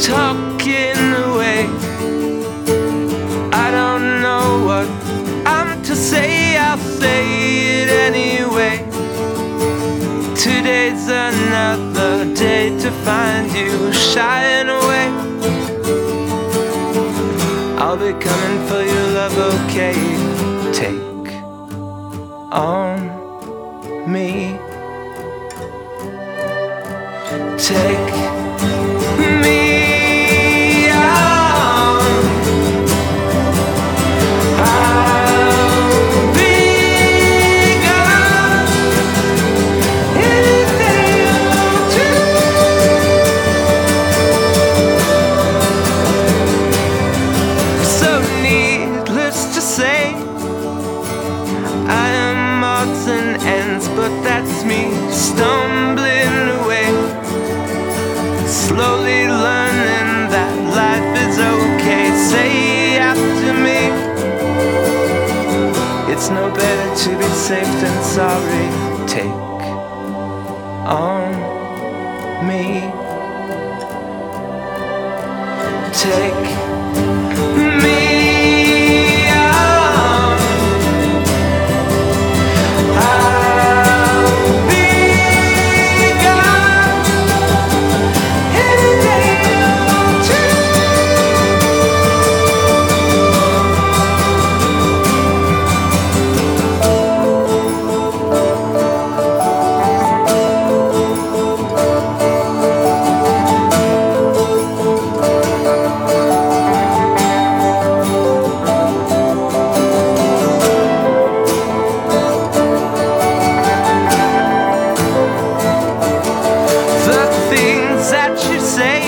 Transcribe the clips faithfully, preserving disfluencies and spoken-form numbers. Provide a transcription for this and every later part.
talking away. I don't know what I'm to say, I'll say it anyway. Today's another day to find you shying away. I'll be coming for your love, okay? Take on me. Take me on. I'll be gone in a day or two. So needless to say, I am odds and ends, but that's me stumbling away, slowly learning that life is okay. Say after me, it's no better to be safe than sorry. Take on me. Take me on. I'll be gone in a day or two. The things that you say,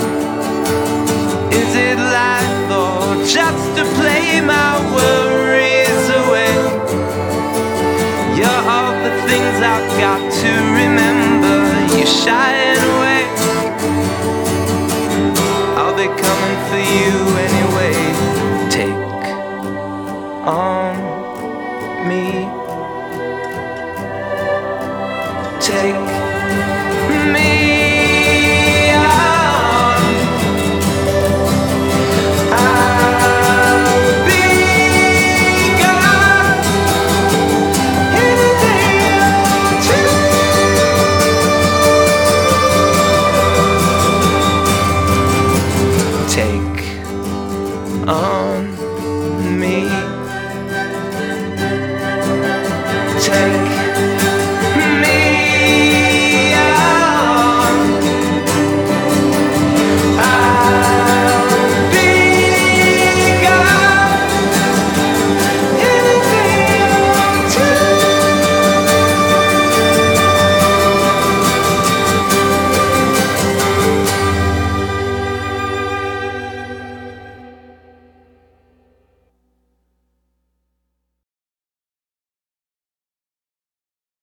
is it life or just to play my worries away? You're all the things I've got to remember. You're shying away. I'll be coming for you anyway. Take on me. Take me on. I'll be gone in a day or two. Take on me. Take